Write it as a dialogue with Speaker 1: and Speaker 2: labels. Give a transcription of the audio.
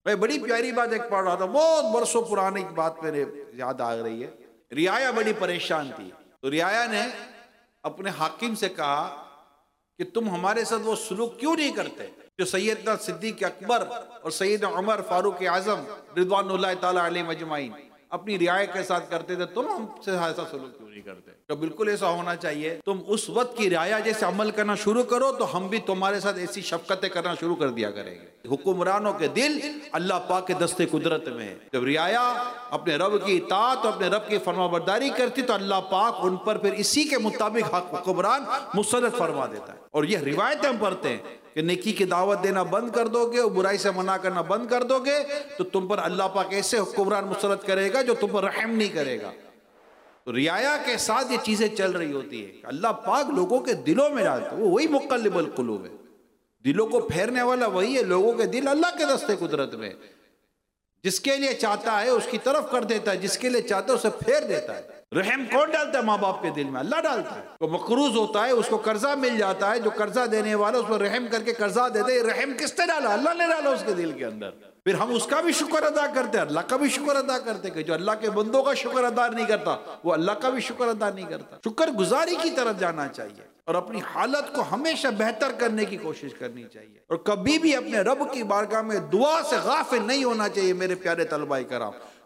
Speaker 1: मैं बड़ी प्यारी बात एक पढ़ रहा था, बहुत बरसों पुरानी बात मेरे याद आ रही है। रियाया बड़ी परेशान थी, तो रियाया ने अपने हाकिम से कहा कि तुम हमारे साथ वो सुलूक क्यों नहीं करते जो सैयदना सिद्दीक अकबर और सैयदना उमर फारूक आजम रिज़वानुल्लाह ताला अलैहिम अजमाइन अपनी रियाया के साथ करते थे, तुम हमसे ऐसा सलूक क्यों नहीं करते? तो बिल्कुल ऐसा होना चाहिए। तुम उस वक्त की रियाया जैसे अमल करना शुरू करो तो हम भी तुम्हारे साथ ऐसी शफकतें करना शुरू कर दिया करेंगे। हुक्मरानों के दिल अल्लाह पाक के दस्ते कुदरत में है। जब रियाया अपने रब की इताअत और अपने रब की फरमाबरदारी करती तो अल्लाह पाक उन पर फिर इसी के मुताबिक हुक्मरान मुसल्लत फरमा देता है। और यह रिवायत हम पढ़ते हैं कि नेकी की दावत देना बंद कर दोगे और बुराई से मना करना बंद कर दोगे तो तुम पर अल्लाह पाक ऐसे हुक्मरान मुसल्लत करेगा जो तुम पर रहम नहीं करेगा। तो रियाया के साथ ये चीजें चल रही होती है। अल्लाह पाक लोगों के दिलों में डालता है, वो वही मुक़ल्लिबुल क़ुलूब है, दिलों को फेरने वाला वही है। लोगों के दिल अल्लाह के दस्ते कुदरत में, जिसके लिए चाहता है उसकी तरफ कर देता है, जिसके लिए चाहता है उसे फेर देता है। रहम कौन डालता है माँ बाप के दिल में? अल्लाह डालता है। वो मकरूज होता है, उसको कर्जा मिल जाता है, जो कर्जा देने वाला उस पर रहम करके कर्जा देते हैं। रहम किसने डाला? अल्लाह ने डाला उसके दिल के अंदर। फिर हम उसका भी शुक्र अदा करते हैं, अल्लाह का भी शुक्र अदा करते हैं। जो अल्लाह के बंदों का शुक्र अदा नहीं करता वो अल्लाह का भी शुक्र अदा नहीं करता। शुक्र गुजारी की तरफ जाना चाहिए और अपनी हालत को हमेशा बेहतर करने की कोशिश करनी चाहिए और कभी भी अपने रब की बारगाह में दुआ से गाफिल नहीं होना चाहिए। मेरे प्यारे तलबाए कराम,